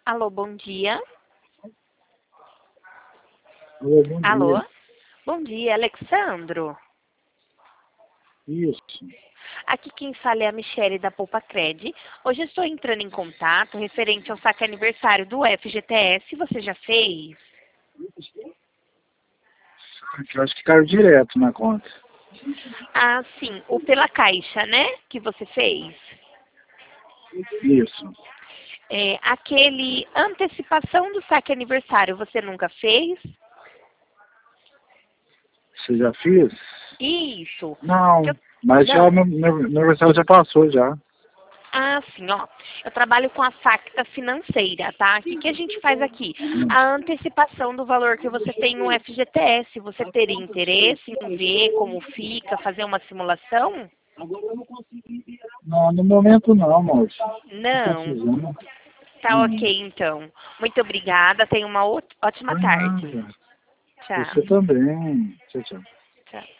Alô, bom dia. Alô, bom Alô? dia. Bom dia, Alexandro. Isso. Aqui quem fala é a Michele da Poupa Cred. Hoje eu estou entrando em contato referente ao saque aniversário do FGTS. Você já fez? Eu acho que caiu direto na conta. Ah, sim. O pela Caixa, né? Que você fez. Isso. Aquele antecipação do saque aniversário, você nunca fez? Você já fez? Isso. Que Não, eu- mas já Não. meu aniversário já passou já. Ah, sim, ó. Eu trabalho com a Facta Financeira, tá? O que que a gente faz aqui? Hum. A antecipação do valor que você tem no FGTS. Você teria interesse em ver como fica, fazer uma simulação? Não, no momento não, moço. Não tô Não. precisando. Tá ok, então. Muito obrigada. Tenha uma ótima Foi tarde. nada. Tchau. Você também. Tchau, tchau. Tchau.